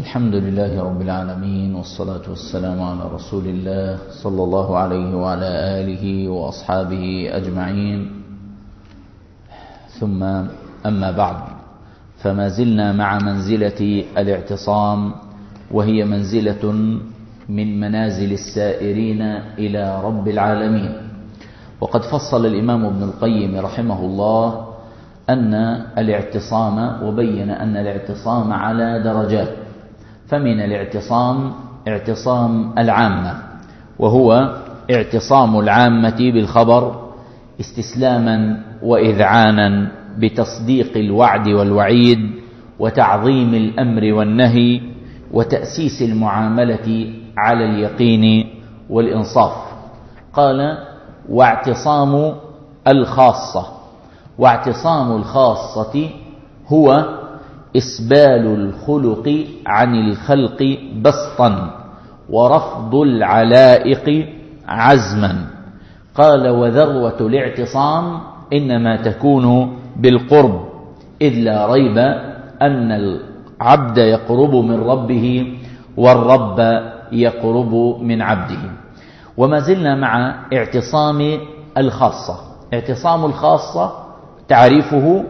الحمد لله رب العالمين، والصلاة والسلام على رسول الله صلى الله عليه وعلى آله وأصحابه أجمعين. ثم أما بعد، فما زلنا مع منزلة الاعتصام، وهي منزلة من منازل السائرين إلى رب العالمين. وقد فصل الإمام ابن القيم رحمه الله أن الاعتصام، وبين أن الاعتصام على درجات. فمن الاعتصام اعتصام العامة، وهو اعتصام العامة بالخبر استسلاما وإذعانا بتصديق الوعد والوعيد، وتعظيم الأمر والنهي، وتأسيس المعاملة على اليقين والإنصاف. قال: واعتصام الخاصة. واعتصام الخاصة هو إسبال الخلق عن الخلق بسطا، ورفض العلائق عزما. قال: وذروة الاعتصام إنما تكون بالقرب، إذ لا ريب أن العبد يقرب من ربه، والرب يقرب من عبده. وما زلنا مع اعتصام الخاصة. اعتصام الخاصة تعريفه: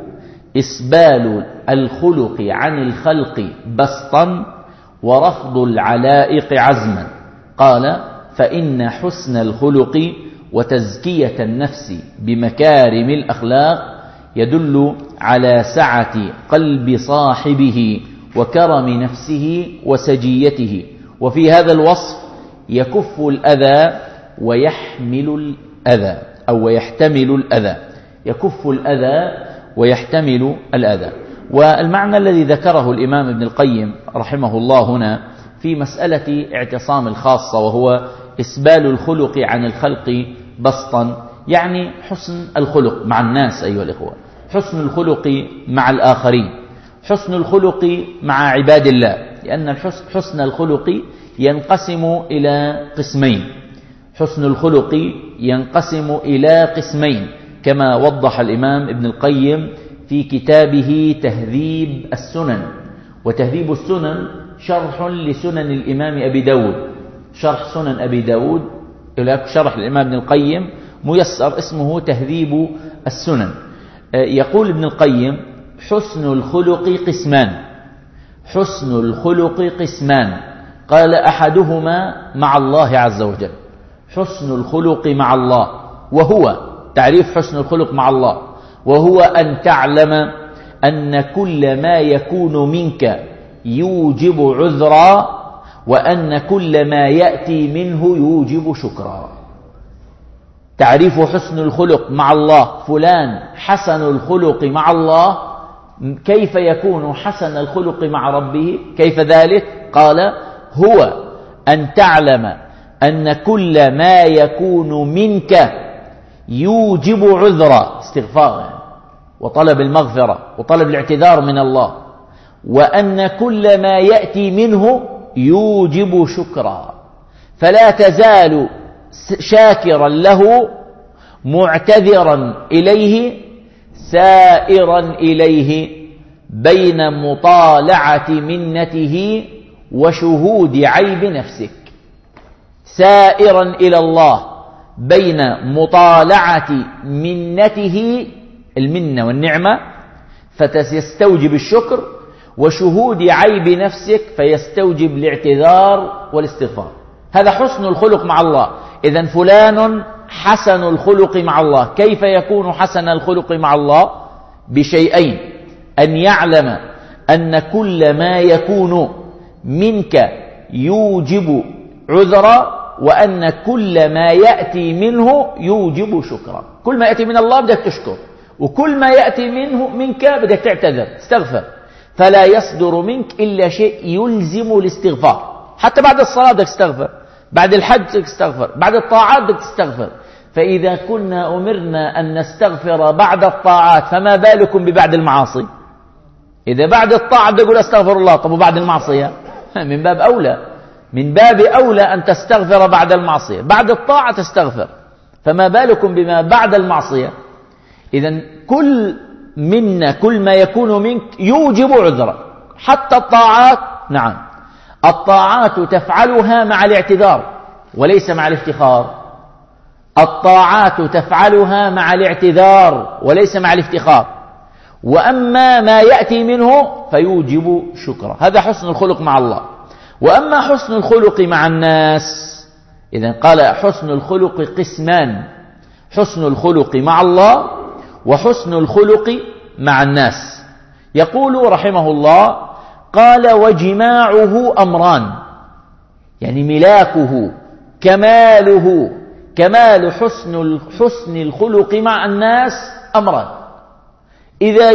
إسبال الخلق عن الخلق بسطا، ورفض العلائق عزما. قال: فإن حسن الخلق وتزكية النفس بمكارم الأخلاق يدل على سعة قلب صاحبه، وكرم نفسه، وسجيته. وفي هذا الوصف يكف الأذى ويحمل الأذى، أو ويحتمل الأذى. يكف الأذى ويحتمل الأذى. والمعنى الذي ذكره الإمام ابن القيم رحمه الله هنا في مسألة اعتصام الخاصة، وهو إسبال الخلق عن الخلق بسطا، يعني حسن الخلق مع الناس أيها الإخوة، حسن الخلق مع الآخرين، حسن الخلق مع عباد الله. لأن حسن الخلق ينقسم إلى قسمين. حسن الخلق ينقسم إلى قسمين، كما وضح الإمام ابن القيم في كتابه تهذيب السنن. وتهذيب السنن شرح لسنن الإمام أبي داود، شرح سنن أبي داود، شرح الإمام ابن القيم ميسر اسمه تهذيب السنن. يقول ابن القيم: حسن الخلق قسمان. حسن الخلق قسمان. قال: أحدهما مع الله عز وجل، حسن الخلق مع الله، وهو تعريف حسن الخلق مع الله: وهو أن تعلم أن كل ما يكون منك يوجب عذرا، وأن كل ما يأتي منه يوجب شكرا. تعريف حسن الخلق مع الله: فلان حسن الخلق مع الله. كيف يكون حسن الخلق مع ربه؟ كيف ذلك؟ قال: هو أن تعلم أن كل ما يكون منك يوجب عذرا، استغفار وطلب المغفرة وطلب الاعتذار من الله، وأن كل ما يأتي منه يوجب شكرا، فلا تزال شاكرا له، معتذرا إليه، سائرا إليه، بين مطالعة منته وشهود عيب نفسك. سائرا إلى الله بين مطالعة منته، المنة والنعمة، فيستوجب الشكر، وشهود عيب نفسك فيستوجب الاعتذار والاستغفار. هذا حسن الخلق مع الله. إذن فلان حسن الخلق مع الله. كيف يكون حسن الخلق مع الله؟ بشيئين: أن يعلم أن كل ما يكون منك يوجب عذرا، وأن كل ما يأتي منه يوجب شكرا. كل ما يأتي من الله بدك تشكر، وكل ما يأتي منك بدك تعتذر، تستغفر. فلا يصدر منك إلا شيء يلزم الاستغفار. حتى بعد الصلاة بدك تستغفر، بعد الحج بدك تستغفر، بعد الطاعات بدك تستغفر. فإذا كنا أمرنا أن نستغفر بعد الطاعات، فما بالكم ببعد المعاصي؟ إذا بعد الطاعة بدك تقول أستغفر الله، طب وبعد المعصية؟ من باب أولى، من باب أولى أن تستغفر بعد المعصية. بعد الطاعة تستغفر، فما بالكم بما بعد المعصية؟ إذن كل ما يكون منك يوجب عذرا، حتى الطاعات. نعم، الطاعات تفعلها مع الاعتذار وليس مع الافتخار. الطاعات تفعلها مع الاعتذار وليس مع الافتخار. وأما ما يأتي منه فيوجب شكره. هذا حسن الخلق مع الله. وأما حسن الخلق مع الناس، إذن قال حسن الخلق قسمان: حسن الخلق مع الله وحسن الخلق مع الناس. يقول رحمه الله: قال: وجماعه أمران، يعني ملاكه كماله، كمال حسن الخلق مع الناس أمران. إذا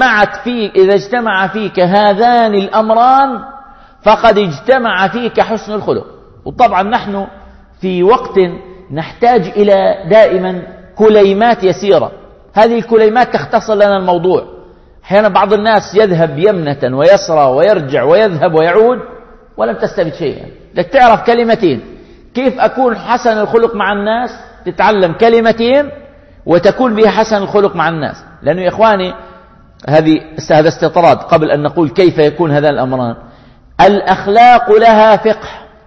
اجتمع فيك هذان الأمران فقد اجتمع فيك حسن الخلق. وطبعا نحن في وقت نحتاج إلى دائما كليمات يسيرة. هذه الكليمات تختصر لنا الموضوع. أحيانا بعض الناس يذهب يمنة ويسرى ويرجع ويذهب ويعود ولم تستفد شيئا. لك تعرف كلمتين كيف أكون حسن الخلق مع الناس، تتعلم كلمتين وتكون بها حسن الخلق مع الناس. لأنه يا إخواني هذا استطراد قبل أن نقول كيف يكون هذا الأمران. الأخلاق لها فقه،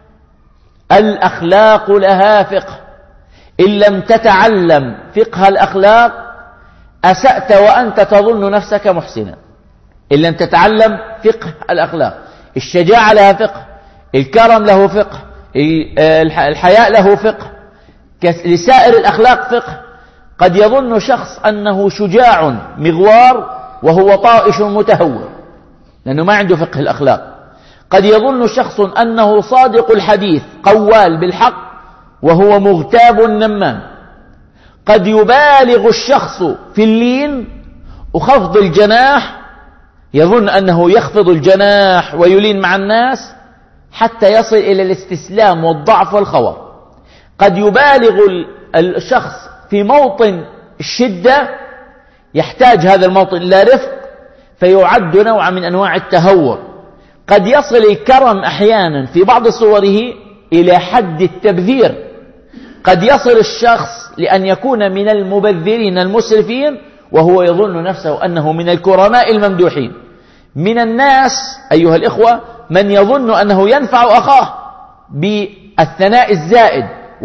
الأخلاق لها فقه. إن لم تتعلم فقه الأخلاق أسأت وأنت تظن نفسك محسنا. إن لم تتعلم فقه الأخلاق. الشجاعة لها فقه، الكرم له فقه، الحياء له فقه، لسائر الأخلاق فقه. قد يظن شخص أنه شجاع مغوار وهو طائش متهور لأنه ما عنده فقه الأخلاق. قد يظن شخص أنه صادق الحديث قوال بالحق وهو مغتاب نمام. قد يبالغ الشخص في اللين وخفض الجناح، يظن أنه يخفض الجناح ويلين مع الناس حتى يصل إلى الاستسلام والضعف والخور. قد يبالغ الشخص في موطن الشدة، يحتاج هذا الموطن إلى رفق فيعد نوعا من أنواع التهور. قد يصل الكرم أحيانا في بعض صوره إلى حد التبذير. قد يصل الشخص لأن يكون من المبذرين المسرفين وهو يظن نفسه أنه من الكرماء الممدوحين. من الناس أيها الإخوة من يظن أنه ينفع أخاه بالثناء الزائد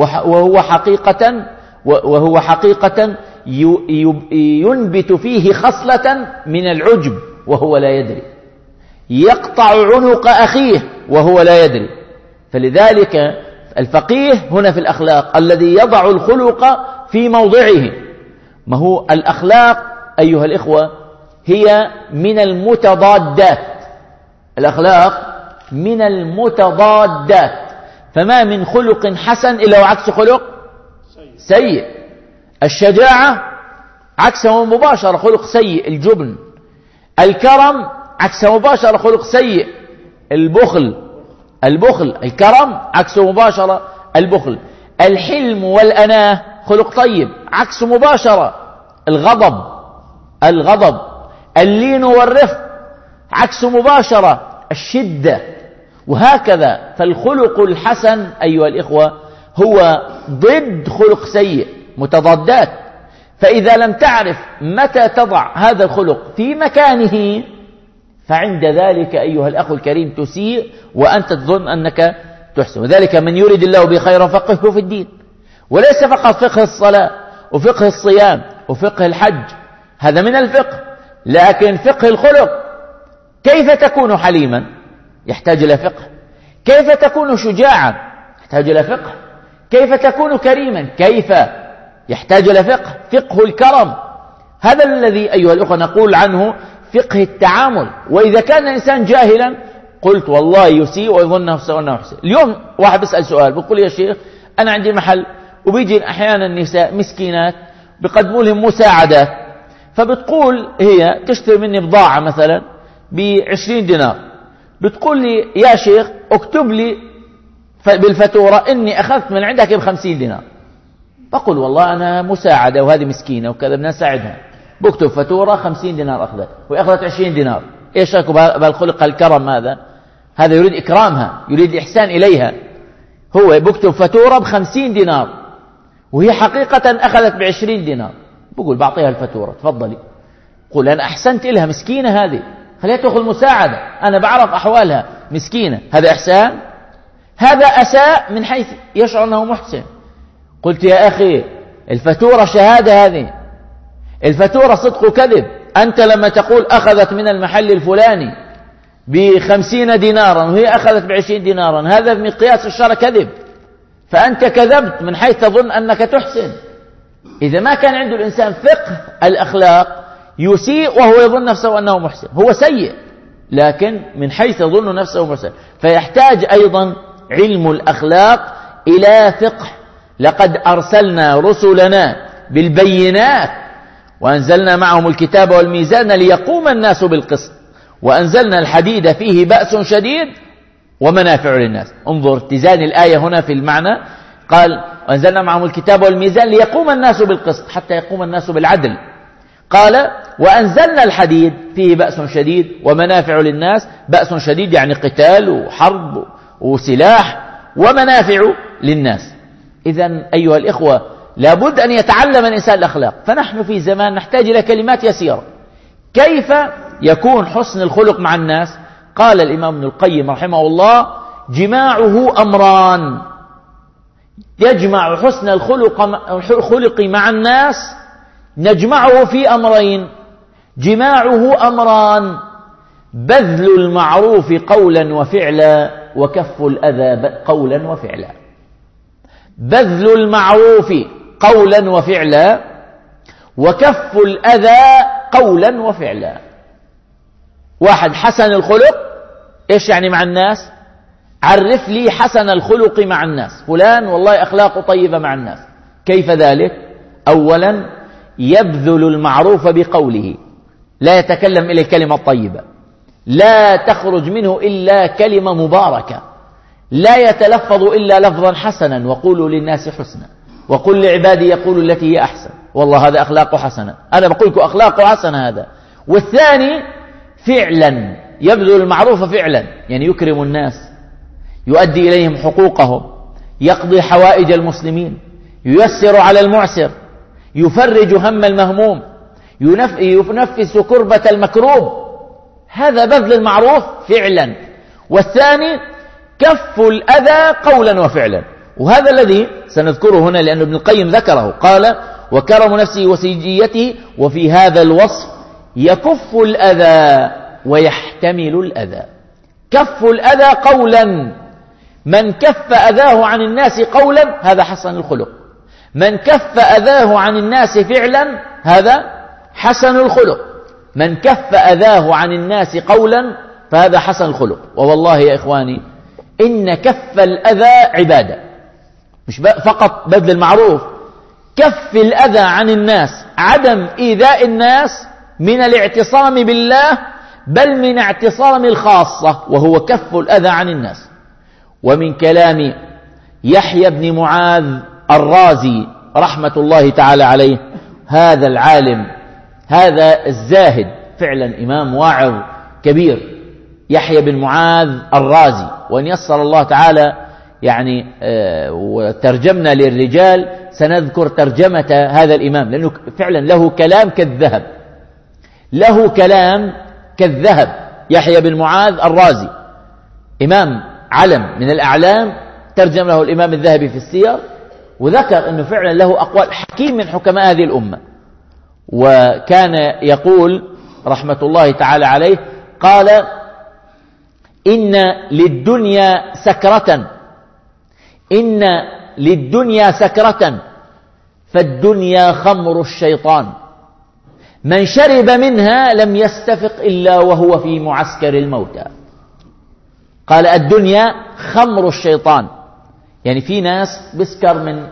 وهو حقيقة ينبت فيه خصلة من العجب وهو لا يدري، يقطع عنق أخيه وهو لا يدري. فلذلك الفقيه هنا في الأخلاق الذي يضع الخلق في موضعه. ما هو الأخلاق أيها الإخوة هي من المتضادات. الأخلاق من المتضادات، فما من خلق حسن إلا وعكس خلق سيء. الشجاعة عكسه مباشرة خلق سيء الجبن. الكرم عكسه مباشرة خلق سيء البخل. الكرم عكسه مباشرة البخل. الحلم والأناه خلق طيب، عكس مباشرة الغضب. اللين والرفق عكس مباشرة الشدة، وهكذا. فالخلق الحسن أيها الإخوة هو ضد خلق سيء، متضادات. فإذا لم تعرف متى تضع هذا الخلق في مكانه فعند ذلك أيها الأخ الكريم تسيء وأنت تظن أنك تحسن. وذلك من يريد الله به خيرا فقهه في الدين. وليس فقط فقه الصلاة وفقه الصيام وفقه الحج، هذا من الفقه، لكن فقه الخلق. كيف تكون حليما يحتاج إلى فقه. كيف تكون شجاعا يحتاج إلى فقه. كيف تكون كريما كيف يحتاج إلى فقه. فقه الكرم هذا الذي أيها الأخوة نقول عنه فقه التعامل. وإذا كان الإنسان جاهلا قلت والله يسيء ويظن نفسه أنه يحسن. اليوم واحد بيسأل سؤال بيقول يا شيخ أنا عندي محل وبيجي أحيانا النساء مسكينات بيقدموا لهم مساعدات، فبتقول هي تشتري مني بضاعة مثلا ب20 دينار، بتقول لي يا شيخ اكتب لي بالفاتورة إني أخذت من عندك ب50 دينار. بقول والله أنا مساعدة وهذه مسكينة وكذا بدنا نساعدها، بكتب فاتورة 50 دينار أخذت وأخذت 20 دينار. إيش رأيكم بهالخلق الكرم هذا يريد إكرامها، يريد الإحسان إليها. هو بكتب فاتورة ب50 دينار وهي حقيقة أخذت ب20 دينار، بقول بعطيها الفاتورة تفضلي. قول أنا أحسنت لها، مسكينة هذه، خليها تأخذ مساعدة، أنا بعرف أحوالها، مسكينة، هذا إحسان؟ هذا أساء من حيث يشعر أنه محسن. قلت يا أخي الفاتورة شهادة، هذه الفاتورة صدق وكذب. أنت لما تقول أخذت من المحل الفلاني ب50 دينارا وهي أخذت ب20 دينارا، هذا بمقياس الشرع كذب، فأنت كذبت من حيث تظن أنك تحسن. إذا ما كان عنده الإنسان فقه الأخلاق يسيء وهو يظن نفسه أنه محسن، هو سيء لكن من حيث يظن نفسه محسن. فيحتاج أيضا علم الأخلاق إلى فقه. لقد أرسلنا رسلنا بالبينات وأنزلنا معهم الكتاب والميزان ليقوم الناس بالقسط وأنزلنا الحديد فيه بأس شديد ومنافع للناس. انظر اتزان الآية هنا في المعنى، قال وأنزلنا معهم الكتاب والميزان ليقوم الناس بالقسط، حتى يقوم الناس بالعدل. قال وأنزلنا الحديد فيه بأس شديد ومنافع للناس. بأس شديد يعني قتال وحرب وسلاح، ومنافع للناس. إذن أيها الإخوة لابد أن يتعلم الإنسان الأخلاق. فنحن في زمان نحتاج إلى كلمات يسيرة. كيف يكون حسن الخلق مع الناس؟ قال الإمام ابن القيم رحمه الله جماعه أمران. يجمع حسن الخلق مع الناس، نجمعه في أمرين. جماعه أمران: بذل المعروف قولا وفعلا، وكف الأذى قولا وفعلا. بذل المعروف قولا وفعلا، وكف الأذى قولا وفعلا. واحد حسن الخلق، إيش يعني مع الناس؟ عرف لي حسن الخلق مع الناس. فلان والله أخلاقه طيبة مع الناس. كيف ذلك؟ أولا يبذل المعروف بقوله، لا يتكلم إلا الكلمة الطيبة، لا تخرج منه إلا كلمة مباركة، لا يتلفظ إلا لفظا حسنا، وقولوا للناس حسنا، وقل لعبادي يقولوا التي هي أحسن. والله هذا أخلاقه حسنة، أنا بقول لكم أخلاقه حسنة هذا. والثاني فعلا يبذل المعروف فعلا، يعني يكرم الناس، يؤدي إليهم حقوقهم، يقضي حوائج المسلمين، ييسر على المعسر، يفرج هم المهموم، ينفس كربة المكروب. هذا بذل المعروف فعلا. والثاني كف الأذى قولا وفعلا، وهذا الذي سنذكره هنا لأن ابن القيم ذكره. قال وكرم نفسه وسجيته، وفي هذا الوصف يكف الأذى ويحتمل الأذى. كف الأذى قولا، من كف أذاه عن الناس قولا هذا حسن الخلق، من كف أذاه عن الناس فعلا هذا حسن الخلق. من كف أذاه عن الناس قولا فهذا حسن الخلق. ووالله يا إخواني إن كف الأذى عبادة، مش فقط بذل المعروف. كف الأذى عن الناس، عدم إيذاء الناس، من الاعتصام بالله، بل من اعتصام الخاصة، وهو كف الأذى عن الناس. ومن كلام يحيى بن معاذ الرازي رحمة الله تعالى عليه، هذا العالم، هذا الزاهد، فعلا إمام واعظ كبير، يحيى بن معاذ الرازي. وإن يسر الله تعالى يعني وترجمنا للرجال سنذكر ترجمة هذا الإمام، لأنه فعلا له كلام كالذهب، له كلام كالذهب. يحيى بن معاذ الرازي إمام علم من الأعلام، ترجم له الإمام الذهبي في السير، وذكر أنه فعلا له أقوال، حكيم من حكماء هذه الأمة. وكان يقول رحمة الله تعالى عليه، قال إن للدنيا سكرة، إن للدنيا سكرة، فالدنيا خمر الشيطان، من شرب منها لم يستفق إلا وهو في معسكر الموتى. قال الدنيا خمر الشيطان، يعني في ناس بسكر من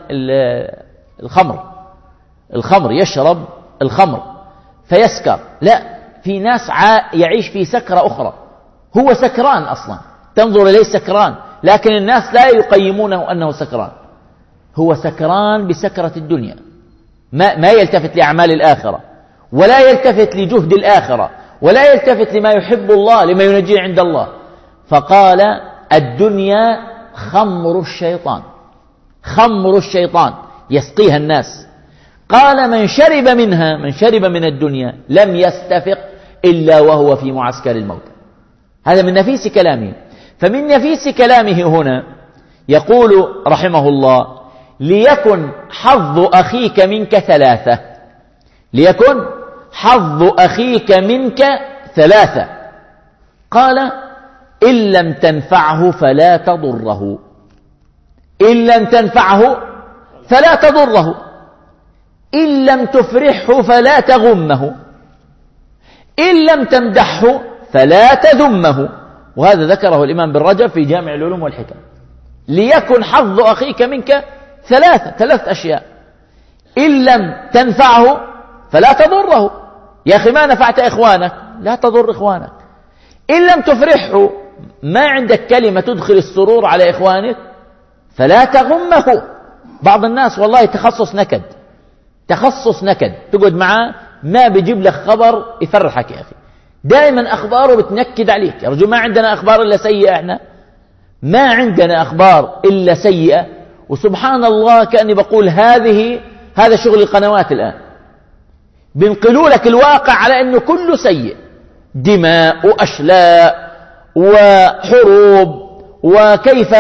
الخمر، يشرب الخمر فيسكر. لا، في ناس يعيش في سكرة أخرى، هو سكران أصلا، تنظر إليه سكران، لكن الناس لا يقيمونه أنه سكران، هو سكران بسكرة الدنيا، ما يلتفت لأعمال الآخرة، ولا يلتفت لجهد الآخرة، ولا يلتفت لما يحب الله، لما ينجيه عند الله. فقال الدنيا خمر الشيطان، خمر الشيطان يسقيها الناس. قال من شرب منها، من شرب من الدنيا لم يستفق إلا وهو في معسكر الموت. هذا من نفيس كلامه. فمن نفيس كلامه هنا يقول رحمه الله: ليكن حظ أخيك منك ثلاثة. ليكن حظ أخيك منك ثلاثة. قال: إن لم تنفعه فلا تضره. إن لم تنفعه فلا تضره. إن لم تفرحه فلا تغمه. إن لم تمدحه فلا تذمه. وهذا ذكره الإمام بن رجب في جامع العلوم والحكم. ليكن حظ أخيك منك ثلاث أشياء: إن لم تنفعه فلا تضره. يا أخي ما نفعت إخوانك لا تضر إخوانك. إن لم تفرحه، ما عندك كلمة تدخل السرور على إخوانك، فلا تغمه. بعض الناس والله تخصص نكد تقعد معاه ما بيجيب لك خبر يفرحك. يا أخي دائما أخباره بتنكد عليك. يا رجل ما عندنا أخبار إلا سيئة، إحنا ما عندنا أخبار إلا سيئة. وسبحان الله كأني بقول هذا شغل القنوات الآن، بينقلوا لك الواقع على أنه كله سيء: دماء وأشلاء وحروب وكيف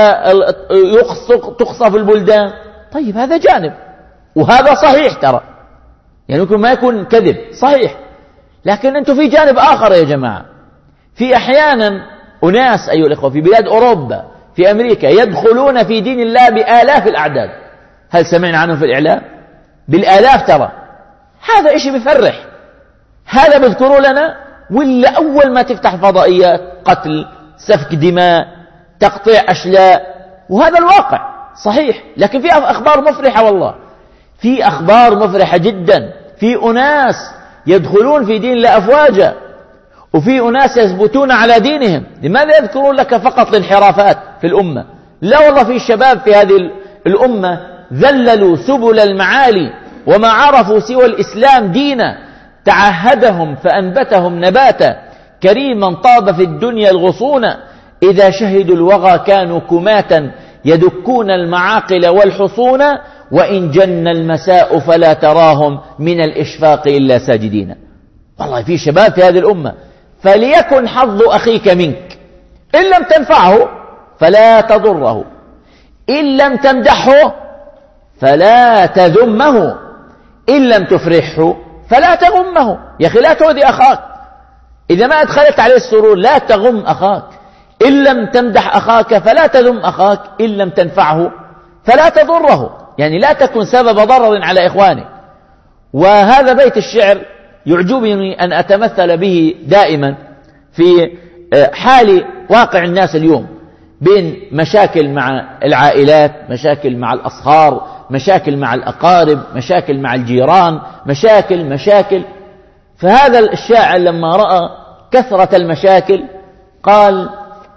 تقصف البلدان. طيب هذا جانب، وهذا صحيح ترى، يعني ممكن ما يكون كذب، صحيح. لكن أنتم في جانب آخر يا جماعة. في أحيانا أناس أيها الإخوة في بلاد أوروبا، في أمريكا، يدخلون في دين الله بآلاف الأعداد. هل سمعنا عنهم في الإعلام؟ بالآلاف ترى. هذا إشي بيفرح، هذا بذكروا لنا. ولا أول ما تفتح الفضائيات قتل، سفك دماء، تقطيع أشلاء. وهذا الواقع صحيح. لكن في أخبار مفرحة، والله في أخبار مفرحة جدا. في أناس يدخلون في دين الله أفواجا، وفي أناس يثبتون على دينهم. لماذا يذكرون لك فقط الانحرافات في الأمة؟ لا والله في شباب في هذه الأمة ذللوا سبل المعالي وما عرفوا سوى الإسلام دينا، تعهدهم فأنبتهم نباتا، كريما طاب في الدنيا الغصونا، إذا شهدوا الوغى كانوا كماتا، يدكون المعاقل والحصون، وإن جن المساء فلا تراهم من الإشفاق إلا ساجدين. والله في شباب في هذه الأمة. فليكن حظ أخيك منك: إن لم تنفعه فلا تضره، إن لم تمدحه فلا تذمه، إن لم تفرحه فلا تغمه. يا أخي لا تؤذي أخاك. إذا ما أدخلت عليه السرور لا تغم أخاك. إن لم تمدح أخاك فلا تذم أخاك. إن لم تنفعه فلا تضره، يعني لا تكن سبب ضرر على إخوانك. وهذا بيت الشعر يعجبني أن أتمثل به دائما في حال واقع الناس اليوم، بين مشاكل مع العائلات، مشاكل مع الأصهار، مشاكل مع الأقارب، مشاكل مع الجيران، مشاكل. فهذا الشاعر لما رأى كثرة المشاكل قال: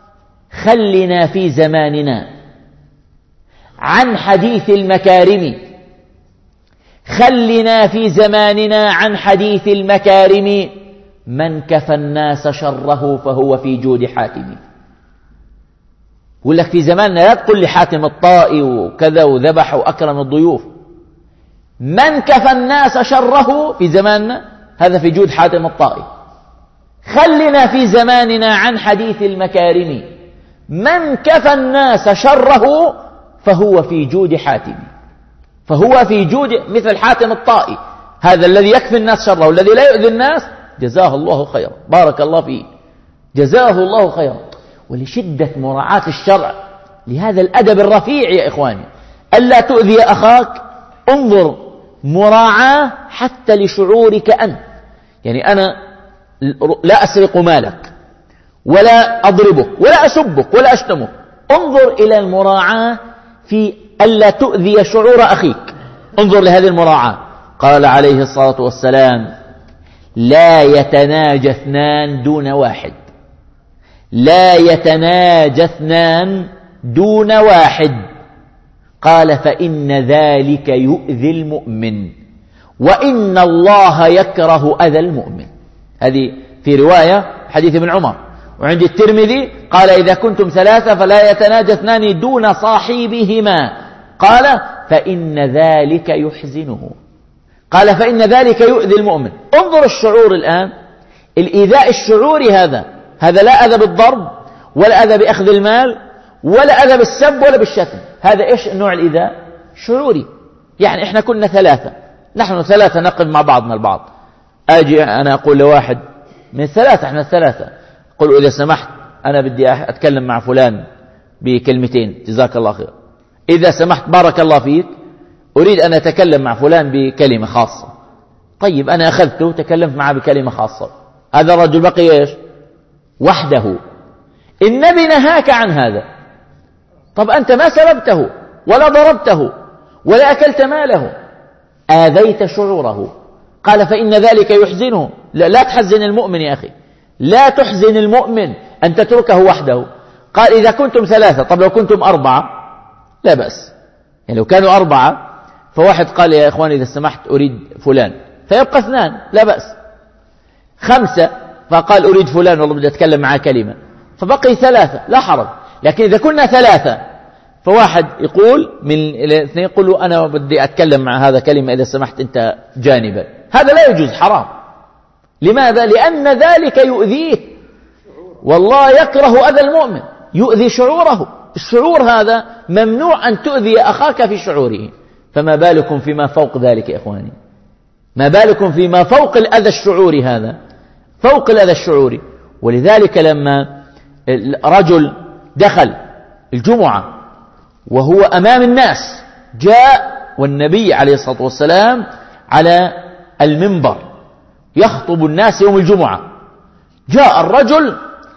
خلنا في زماننا عن حديث المكارم، خلنا في زماننا عن حديث المكارم، من كفى الناس شره فهو في جود حاتم. يقول لك في زماننا لا تقول لي حاتم الطائي وكذا وذبح وأكرم الضيوف. من كفى الناس شره في زماننا هذا في جود حاتم الطائي. خلنا في زماننا عن حديث المكارم، من كفى الناس شره فهو في جود حاتم. فهو في جود مثل حاتم الطائي، هذا الذي يكفي الناس شره والذي لا يؤذي الناس، جزاه الله خيرا، بارك الله فيه، جزاه الله خيرا. ولشدة مراعاة الشرع لهذا الأدب الرفيع يا إخواني، ألا تؤذي أخاك. انظر مراعاة حتى لشعورك أنت. يعني أنا لا أسرق مالك ولا أضربك ولا أسبك ولا أشتمك. انظر إلى المراعاة في ألا تؤذي شعور أخيك. انظر لهذه المراعاة. قال عليه الصلاة والسلام: لا يتناجى اثنان دون واحد، لا يتناجى اثنان دون واحد. قال: فإن ذلك يؤذي المؤمن، وإن الله يكره أذى المؤمن. هذه في رواية حديث ابن عمر. وعند الترمذي قال: إذا كنتم ثلاثة فلا يتناجى اثنان دون صاحبهما. قال: فإن ذلك يحزنه. قال: فإن ذلك يؤذي المؤمن. انظر الشعور الآن، الإيذاء الشعوري هذا لا أذى بالضرب ولا أذى بأخذ المال، ولا أذى بالسب ولا بالشتم. هذا إيش نوع الإيذاء؟ شعوري. يعني إحنا كنا ثلاثة، نحن ثلاثة نقف مع بعضنا البعض، أجي أنا أقول لواحد من الثلاثة، إحنا الثلاثة، قل إذا سمحت أنا بدي أتكلم مع فلان بكلمتين، جزاك الله خير. إذا سمحت بارك الله فيك، أريد أن أتكلم مع فلان بكلمة خاصة. طيب أنا أخذته تكلمت معه بكلمة خاصة، هذا الرجل بقي إيش؟ وحده. النبي نهاك عن هذا. طب أنت ما سببته ولا ضربته ولا أكلت ماله، آذيت شعوره. قال فإن ذلك يحزنه. لا تحزن المؤمن يا أخي، لا تحزن المؤمن أن تتركه وحده. قال إذا كنتم ثلاثة، طب لو كنتم أربعة لا بأس. يعني لو كانوا أربعة فواحد قال يا إخواني إذا سمحت أريد فلان، فيبقى اثنان لا بأس. خمسة فقال أريد فلان والله بدي أتكلم معه كلمة، فبقي ثلاثة لا حرج. لكن إذا كنا ثلاثة فواحد يقول من الاثنين يقول أنا بدي أتكلم مع هذا كلمة إذا سمحت أنت جانبا، هذا لا يجوز، حرام. لماذا؟ لأن ذلك يؤذيه، والله يكره أذى المؤمن، يؤذي شعوره. الشعور هذا ممنوع أن تؤذي أخاك في شعوره، فما بالكم فيما فوق ذلك يا إخواني؟ ما بالكم فيما فوق الأذى الشعوري هذا، فوق الأذى الشعوري. ولذلك لما رجل دخل الجمعة وهو أمام الناس، جاء والنبي عليه الصلاة والسلام على المنبر يخطب الناس يوم الجمعة، جاء الرجل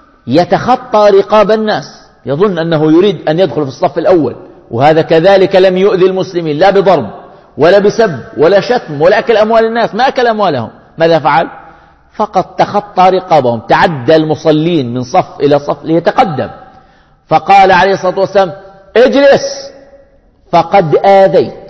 يتخطى رقاب الناس، يظن أنه يريد أن يدخل في الصف الأول، وهذا كذلك لم يؤذي المسلمين لا بضرب ولا بسب ولا شتم ولا أكل أموال الناس، ما أكل أموالهم. ماذا فعل؟ فقط تخطى رقابهم، تعدى المصلين من صف إلى صف ليتقدم، فقال عليه الصلاة والسلام اجلس فقد آذيت.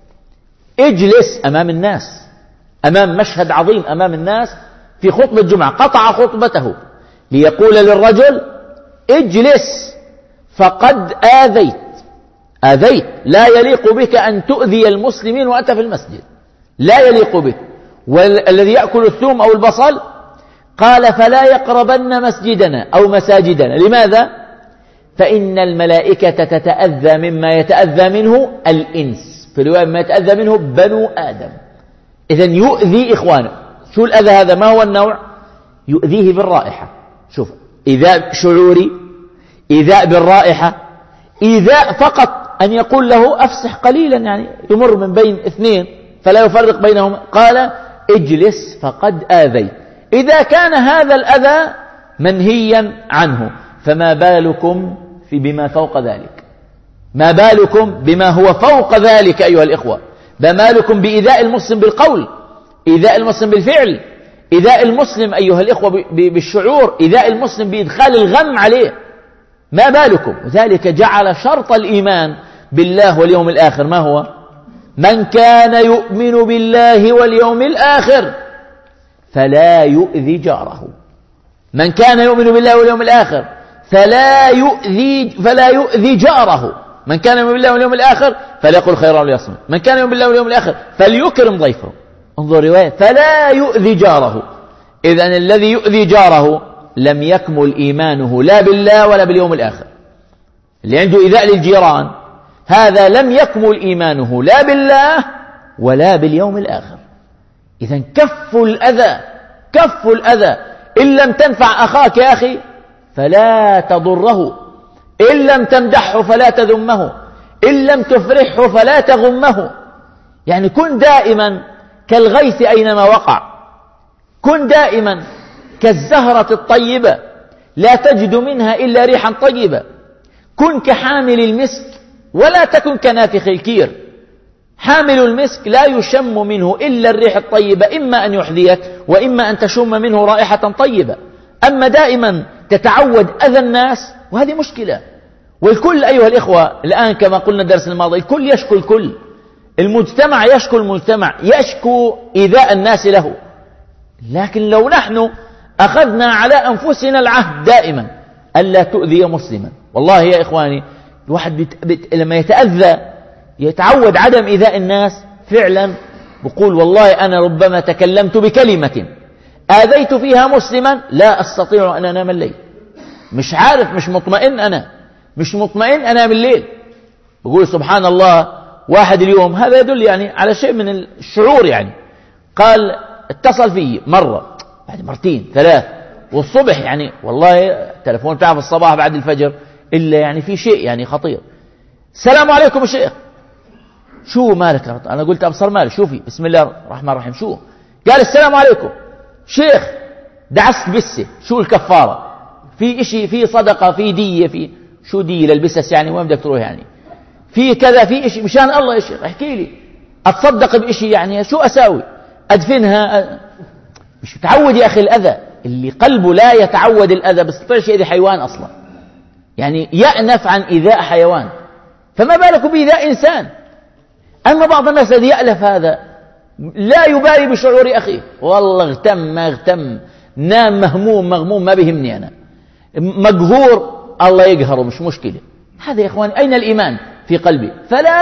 اجلس أمام الناس، أمام مشهد عظيم أمام الناس في خطبة الجمعة، قطع خطبته ليقول للرجل اجلس فقد آذيت. آذيت، لا يليق بك أن تؤذي المسلمين وأنت في المسجد، لا يليق بك. والذي يأكل الثوم أو البصل قال فلا يقربن مسجدنا أو مساجدنا. لماذا؟ فإن الملائكة تتأذى مما يتأذى منه الإنس، في رواية مما يتأذى منه بنو آدم. إذن يؤذي إخوانه. شو الأذى هذا؟ ما هو النوع؟ يؤذيه بالرائحة. شوف، إيذاء شعوري، إيذاء بالرائحة، إيذاء فقط أن يقول له أفسح قليلا، يعني يمر من بين اثنين فلا يفرق بينهم. قال اجلس فقد آذيت. إذا كان هذا الأذى منهيا عنه، فما بالكم بما فوق ذلك؟ ما بالكم بما هو فوق ذلك أيها الإخوة؟ ما بالكم بإيذاء المسلم بالقول، إيذاء المسلم بالفعل، إيذاء المسلم أيها الإخوة بالشعور، إيذاء المسلم بإدخال الغم عليه؟ ما بالكم؟ وذلك جعل شرط الإيمان بالله واليوم الآخر ما هو؟ من كان يؤمن بالله واليوم الآخر فلا يؤذي جاره. من كان يؤمن بالله واليوم الآخر فلا يؤذي جاره. من كان يؤمن بالله واليوم الآخر فليقل خيرا وليصمت. من كان يؤمن بالله واليوم الآخر فليكرم ضيفه. انظر رواية فلا يؤذي جاره. إذن الذي يؤذي جاره لم يكمل إيمانه لا بالله ولا باليوم الآخر. اللي عنده إيذاء للجيران هذا لم يكمل إيمانه لا بالله ولا باليوم الآخر. إذن كف الأذى. إن لم تنفع أخاك يا أخي فلا تضره، إن لم تمدحه فلا تذمه، إن لم تفرحه فلا تغمه. يعني كن دائما كالغيث أينما وقع، كن دائما كالزهرة الطيبة لا تجد منها إلا ريحا طيبة، كن كحامل المسك ولا تكن كنافخ الكير. حامل المسك لا يشم منه إلا الريح الطيبة، إما أن يحذيك وإما أن تشم منه رائحة طيبة. أما دائما تتعود أذى الناس وهذه مشكلة. والكل أيها الإخوة الآن كما قلنا الدرس الماضي الكل يشكو الكل، المجتمع يشكو المجتمع، يشكو إيذاء الناس له. لكن لو نحن أخذنا على أنفسنا العهد دائما ألا تؤذي مسلما، والله يا إخواني الواحد لما يتأذى يتعود عدم إيذاء الناس فعلا، بقول والله أنا ربما تكلمت بكلمة آذيت فيها مسلما لا أستطيع أن أنام الليل، مش عارف، مش مطمئن أنا بالليل. بقول سبحان الله، واحد اليوم هذا يدل يعني على شيء من الشعور يعني، قال اتصل فيه مرة بعد مرتين ثلاث، والصبح يعني والله التلفون بتاعه في الصباح بعد الفجر إلا يعني في شيء يعني خطير. السلام عليكم يا شيخ. شو مالك؟ أنا قلت أبصر مالك، شوفي بسم الله الرحمن الرحيم. شو قال؟ السلام عليكم شيخ، دعست بسه. شو الكفارة؟ في إشي، في صدقة، في دية، في شو دية للبسس يعني؟ وين بدك تروح يعني؟ في كذا، في إشي مشان الله يا شيخ احكي لي، أتصدق بإشي يعني شو أساوي؟ أدفنها؟ مش متعود يا أخي الأذى. اللي قلبه لا يتعود الأذى بيستطيعش يأذي حيوان أصلا، يعني يأنف عن إيذاء حيوان، فما بالك بإيذاء إنسان. أما بعض الناس الذي يألف هذا لا يبالي بشعور أخيه، والله اغتم ما اغتم، نام مهموم مغموم ما بيهمني أنا، مقهور الله يقهره مش مشكلة. هذا يا إخواني أين الإيمان في قلبي؟ فلا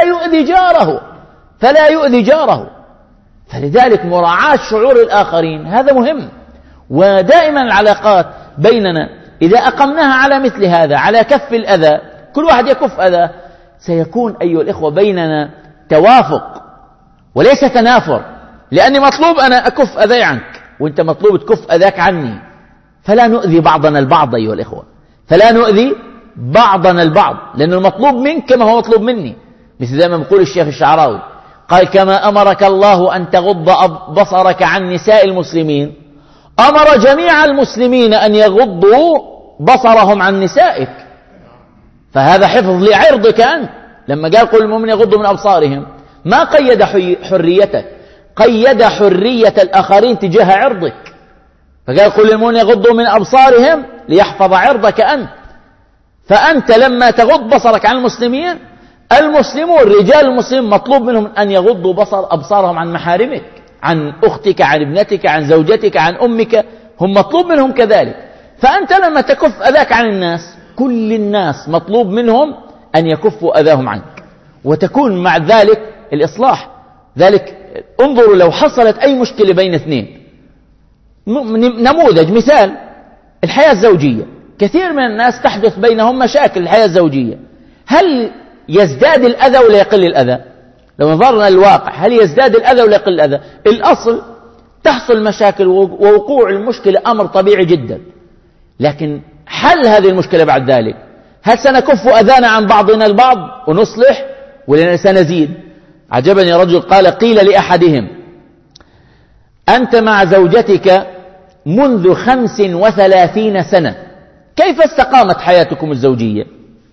يؤذي جاره. فلذلك مراعاة شعور الآخرين هذا مهم. ودائما العلاقات بيننا إذا أقمناها على مثل هذا، على كف الأذى، كل واحد يكف أذى، سيكون أيها الإخوة بيننا توافق وليس تنافر. لأني مطلوب أنا أكف أذى عنك، وأنت مطلوب تكف أذاك عني، فلا نؤذي بعضنا البعض أيها الإخوة، فلا نؤذي بعضنا البعض، لأن المطلوب منك كما هو مطلوب مني. مثل زي ما بيقول الشيخ الشعراوي، قال كما أمرك الله أن تغض بصرك عن نساء المسلمين، أمر جميع المسلمين أن يغضوا بصرهم عن نسائك. فهذا حفظ لعرضك أنت. لما قال قل المؤمنين يغضوا من أبصارهم، ما قيد حريتك، قيد حرية الآخرين تجاه عرضك. فقال قل المؤمنين يغضوا من أبصارهم ليحفظ عرضك أنت. فأنت لما تغض بصرك عن المسلمين، المسلمون رجال المسلمين مطلوب منهم أن يغضوا أبصارهم عن محارمك، عن أختك، عن ابنتك، عن زوجتك، عن أمك، هم مطلوب منهم كذلك. فأنت لما تكف أذاك عن الناس، كل الناس مطلوب منهم أن يكفوا أذاهم عنك، وتكون مع ذلك الإصلاح. ذلك انظروا لو حصلت أي مشكلة بين اثنين، نموذج مثال الحياة الزوجية، كثير من الناس تحدث بينهم مشاكل الحياة الزوجية، هل يزداد الأذى ولا يقل الأذى؟ لو نظرنا للواقع، هل يزداد الأذى ولا يقل الأذى؟ الأصل تحصل مشاكل ووقوع المشكلة أمر طبيعي جدا، لكن حل هذه المشكلة بعد ذلك، هل سنكف أذانا عن بعضنا البعض ونصلح ولا سنزيد؟ عجبني رجل قال قيل لأحدهم أنت مع زوجتك منذ 35 سنة، كيف استقامت حياتكم الزوجية؟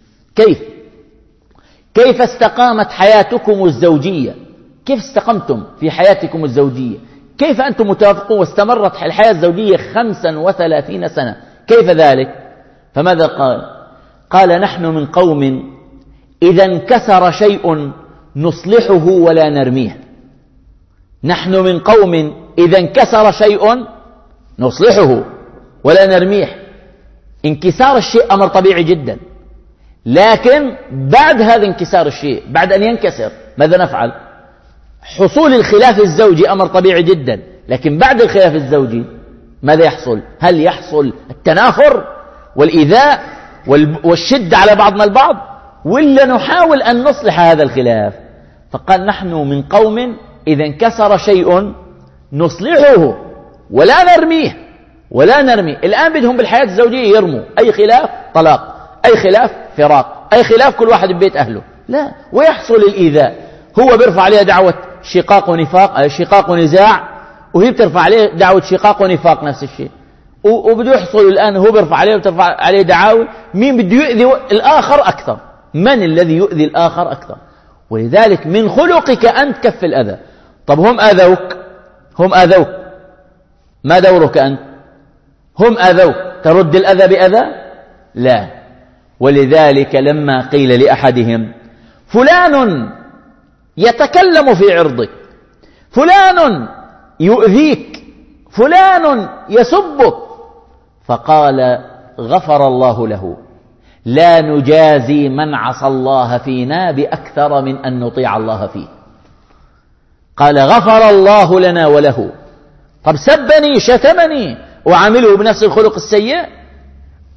كيف استقامت حياتكم الزوجية؟ كيف استقمتم في حياتكم الزوجية؟ كيف أنتم متوافقون واستمرت الحياة الزوجية 35 سنة؟ كيف ذلك؟ فماذا قال؟ قال نحن من قوم إذا انكسر شيء نصلحه ولا نرميه. نحن من قوم إذا انكسر شيء نصلحه ولا نرميه. انكسار الشيء أمر طبيعي جدا، لكن بعد هذا انكسار الشيء، بعد أن ينكسر ماذا نفعل؟ حصول الخلاف الزوجي أمر طبيعي جدا، لكن بعد الخلاف الزوجي ماذا يحصل؟ هل يحصل التنافر والإيذاء والشد على بعضنا البعض، ولا نحاول أن نصلح هذا الخلاف؟ فقال نحن من قوم إذا انكسر شيء نصلحه ولا نرميه. الآن بدهم بالحياة الزوجية يرموا أي خلاف طلاق، أي خلاف فراق، أي خلاف كل واحد ببيت أهله، لا، ويحصل الإيذاء. هو بيرفع عليه دعوة شقاق ونفاق، شقاق ونزاع، وهي بترفع عليه دعوة شقاق ونفاق نفس الشيء، وبده يحصل الآن هو بيرفع عليه وبترفع عليه دعاوى، مين بده يؤذي الآخر أكثر؟ من الذي يؤذي الآخر أكثر؟ ولذلك من خلقك أن تكف الأذى. طب هم آذوك، ما دورك أنت؟ هم آذوك، ترد الأذى بأذى؟ لا. ولذلك لما قيل لأحدهم فلان يتكلم في عرضك، فلان يؤذيك، فلان يسبك، فقال غفر الله له، لا نجازي من عصى الله فينا بأكثر من أن نطيع الله فيه. قال غفر الله لنا وله. طب سبني شتمني وعامله بنفس الخلق السيء،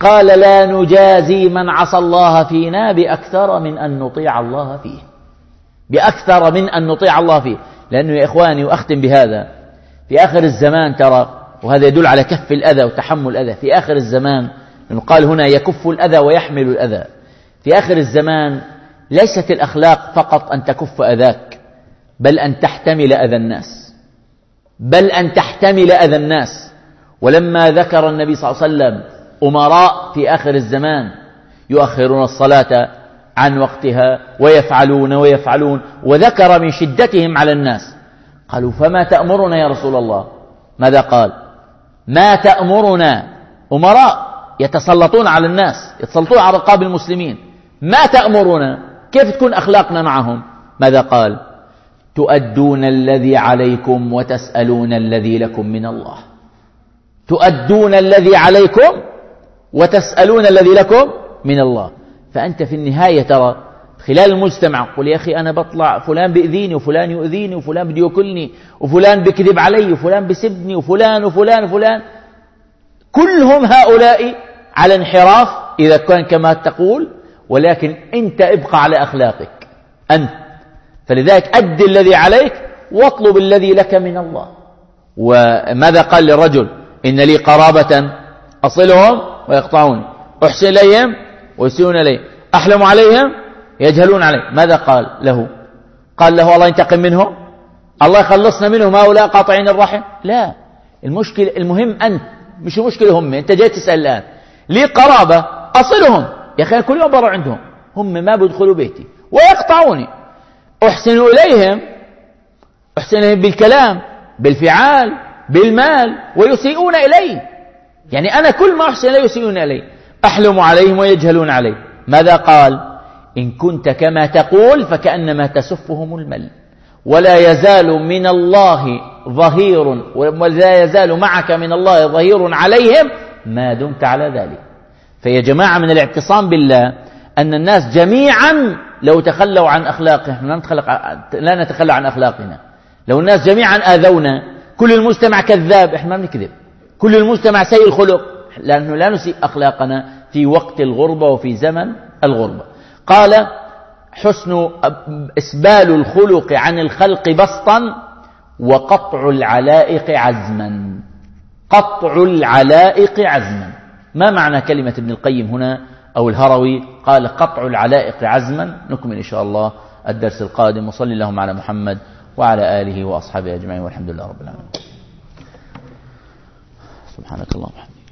قال لا نجازي من عصى الله فينا بأكثر من أن نطيع الله فيه، بأكثر من أن نطيع الله فيه. لأنه يا إخواني، وأختم بهذا، في آخر الزمان ترى، وهذا يدل على كف الأذى وتحمل الأذى في آخر الزمان، قال هنا يكف الأذى ويحمل الأذى. في آخر الزمان ليست الأخلاق فقط أن تكف أذاك، بل أن تحتمل أذى الناس، بل أن تحتمل أذى الناس. ولما ذكر النبي صلى الله عليه وسلم أمراء في آخر الزمان يؤخرون الصلاة عن وقتها ويفعلون، وذكر من شدتهم على الناس، قالوا فما تأمرنا يا رسول الله؟ ماذا قال؟ ما تأمرنا؟ أمراء يتسلطون على الناس، يتسلطون على رقاب المسلمين، ما تأمرنا؟ كيف تكون أخلاقنا معهم؟ ماذا قال؟ تؤدون الذي عليكم وتسألون الذي لكم من الله. تؤدون الذي عليكم وتسألون الذي لكم من الله. فأنت في النهاية ترى خلال المجتمع قل يا أخي أنا بطلع فلان بيأذيني وفلان يؤذيني وفلان بده يأكلني وفلان بكذب علي وفلان بسبني وفلان وفلان وفلان، كلهم هؤلاء على انحراف إذا كان كما تقول، ولكن أنت ابقى على أخلاقك أنت. فلذلك أد الذي عليك واطلب الذي لك من الله. وماذا قال للرجل؟ إن لي قرابة أصلهم ويقطعون، أحسن إليهم ويسيئون إلي، أحلم عليهم يجهلون علي. ماذا قال له؟ قال له الله ينتقم منهم، الله يخلصنا منهم هؤلاء قاطعين الرحم؟ لا، المشكلة المهم أنت، مش المشكلة هم. أنت جاي تسأل الآن لي قرابة أصلهم، يا أخي كل يوم برا عندهم، هم ما بيدخلوا بيتي ويقطعوني، أحسن إليهم بالكلام بالفعال بالمال ويسيئون إلي، يعني أنا كل ما أحسن إلي يسيئون إلي، أحلم عليهم ويجهلون علي. ماذا قال؟ إن كنت كما تقول فكأنما تسفهم المل، ولا يزال من الله ظهير، ولا يزال معك من الله ظهير عليهم ما دمت على ذلك. فيا جماعة من الاعتصام بالله أن الناس جميعا لو تخلوا عن أخلاقهم لا نتخلى عن أخلاقنا. لو الناس جميعا آذونا، كل المجتمع كذاب، إحنا ما بنكذب، كل المجتمع سيء الخلق، لأنه لا نسيء أخلاقنا في وقت الغربة وفي زمن الغربة. قال حسن إسبال الخلق عن الخلق بسطا وقطع العلائق عزما. قطع العلائق عزما. ما معنى كلمة ابن القيم هنا أو الهروي؟ قال قطع العلائق عزما. نكمل إن شاء الله الدرس القادم، وصلي اللهم على محمد وعلى آله وأصحابه أجمعين، والحمد لله رب العالمين. سبحانك اللهم وبحمدك.